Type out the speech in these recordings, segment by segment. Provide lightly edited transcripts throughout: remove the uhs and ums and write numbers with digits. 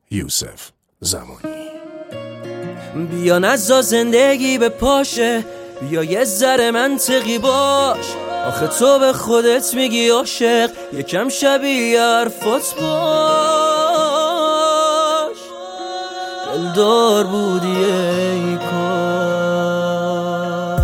یوسف زمانی. بیا نزا زندگی به پاشه، بیا یه ذره منطقی باش. آخه تو به خودت میگی عاشق، یکم شبیه حرفات باش. دلدار بودی ای کاش.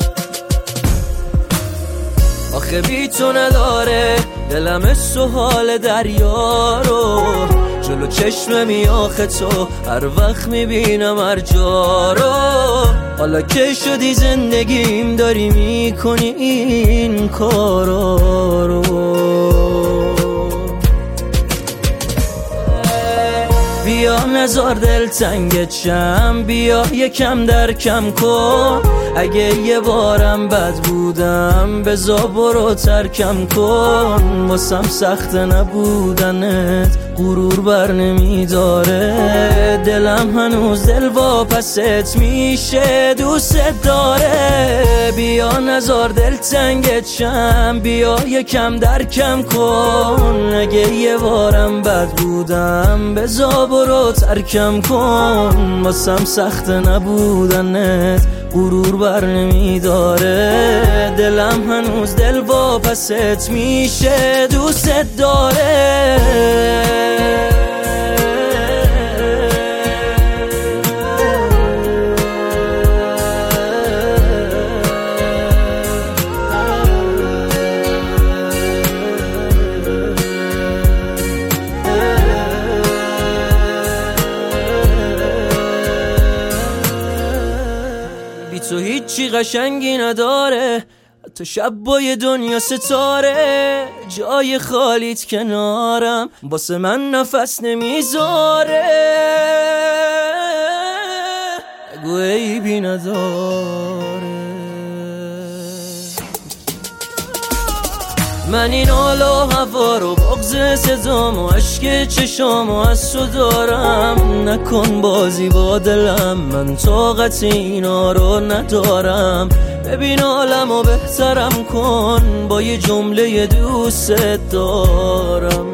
آخه بی تو نداره دلم سوال دریا رو، جلو چشممی آخه تو هر وقت میبینم هر جا رو. حالا که شدی زندگیم داری میکنی این کارا رو. بیا نزار دل تنگت شم، بیا یکم درکم کن. اگه یه بارم بد بودم بزا برو ترکم کن. واسم سخت نبودنت غرور بر نمیداره، دلم هنوز دل واپست میشه دوست داره. بیا نزار دل تنگت شم، بیا یکم درکم کن. اگه یه بارم بد بودم بزا برو ترکم کن. واسم سخت نبودنت غرور بر نمیداره، دلم هنوز دل واپست میشه دوست داره. تو هیچی قشنگی نداره، تو شب با یه دنیا ستاره. جای خالیت کنارم واسه من نفس نمیذاره. بگو عیبی نداره. من این حال و هوا رو بغض صدام و عشق چشام و از تو دارم. نکن بازی با دلم، من طاقت اینا رو ندارم. ببین حالم و بهترم کن، با یه جمله دوست دارم.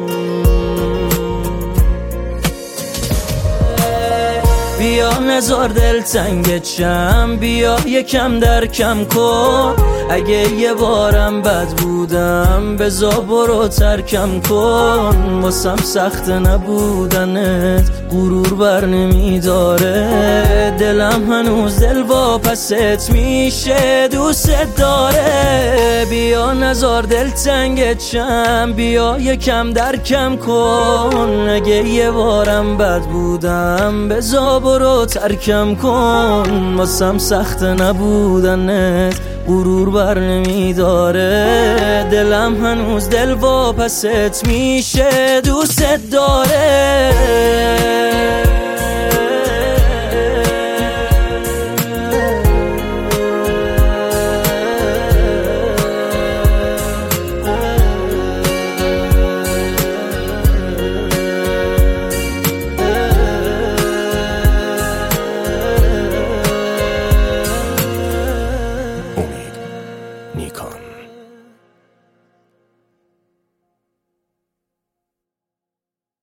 بیا نزار دل تنگت شم، بیا یکم درکم کن. اگه یه بارم بد بودم بزا برو ترکم کن. واسم سخت نبودنت غرور بر نمیداره، دلم هنوز دل واپست میشه دوست داره. بیا نزار دل تنگت شم، بیا یکم درکم کن. اگه یه بارم بد بودم بزا برو ترکم کن. واسم سخت نبودنت غرور بر نمیداره، دلم هنوز دل واپست میشه دوست داره.